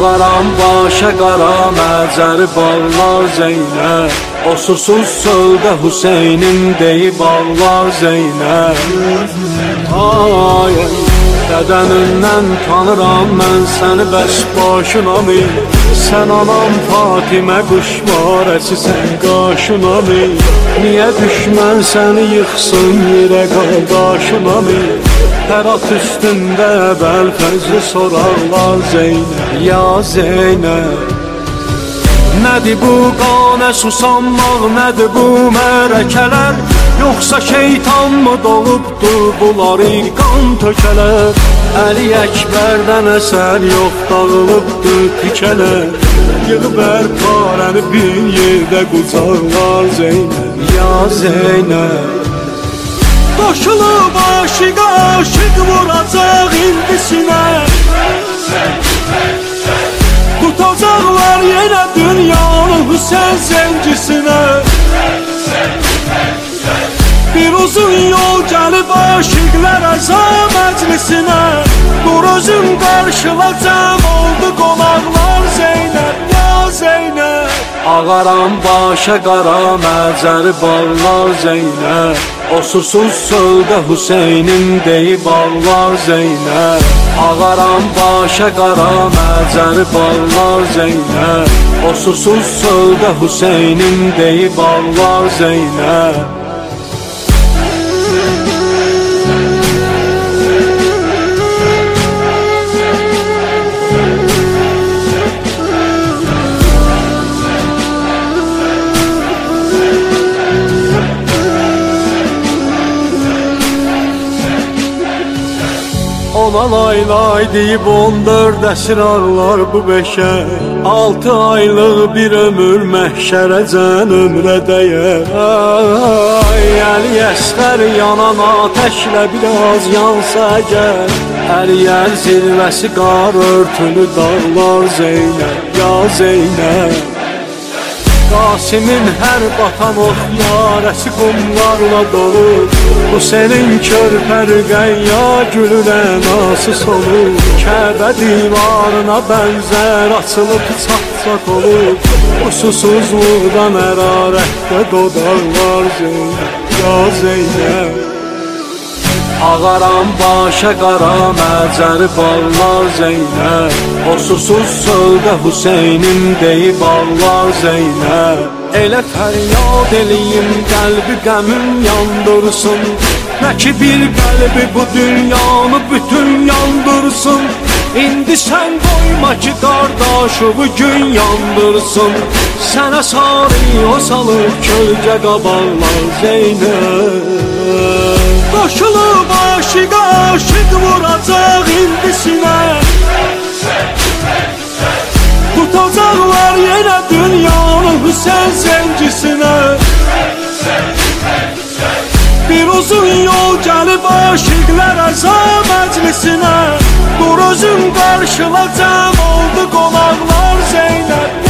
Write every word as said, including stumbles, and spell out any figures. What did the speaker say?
Ağaram başa qara məcəri ballar Zeynəb, o susuz söldə Hüseynim deyib Allah Zeynəb. Ay, bədənindən tanıram mən səni bəs başına mı? Sən anam Fatimə quşvarəsi sən qaşına mı? Niyə düşmən səni yıxsın yerə qardaşına mı? Hərat üstündə bəl fəzli sorarlar Zeynəb, ya Zeynəb. Nədir bu qanə susanmaq, nədir bu mərəkələr? Yoxsa şeytan mı dolubdur bunları qan tökələr? Əli Əkbərdən əsər yox dağılıbdır tikələr. Yığıb hər parəni bir yerdə qucaqlar Zeynəb, ya Zeynəb. Qoşulub aşiq aşiq vuracaq indisinə, tutacaqlar yenə dünyanın Hüseyn zəngisinə. Bir uzun yol gəlib aşiqlər əza məclisinə, dur özün qarşıla cəm oldu qonaqlar Zeynəb, ya Zeynəb. Ağaram başa qara məcəri ballar Zeynəb, o susuz söldə Hüseynim deyib Allah Zeynəb. Ağaram başa qara məcəri ballar Zeynəb, o susuz söldə Hüseynim deyib Allah Zeynəb. Ona lay lay deyib on dörd əsr arlar bu beşər, altı aylıq bir ömür məhşərəcən ömrə dəyər. Ay, Əli Əsqər yanan atəşlə biraz yansa əgər, əriyər zirvəsi qar örtülü dağlar Zeynəb, ya Zeynəb. Qasimin hər batan ox yarəsi qumlarla dolu, bu senin körpər qəyya gülün ənası solu. Kəbə divarına bənzər açılıb çat-çat olub, bu susuzluqdan ərarətdə dodaqlar Zeynəb, ya Zeynəb. Ağaram başa qara məcəri ballar Zeynəb, o susuz söldə Hüseynim deyib Allah Zeynəb. Elə fəryad eləyim qəlbi qəmim yandırsın, nə ki bir qəlbi bu dünyanı bütün yandırsın. İndi sən qoyma ki qardaşı bu gün yandırsın, sənə sarı o salır kölgə qabarlar Zeynəb. Qoşulub aşiq aşiq vuracaq indisinə, tutacaqlar yenə dünyanın Hüseyn zəngisinə. Bir uzun yol gəlib aşiqlər əza məclisinə, dur özün qarşıla cəm oldu qonaqlar Zeynəb.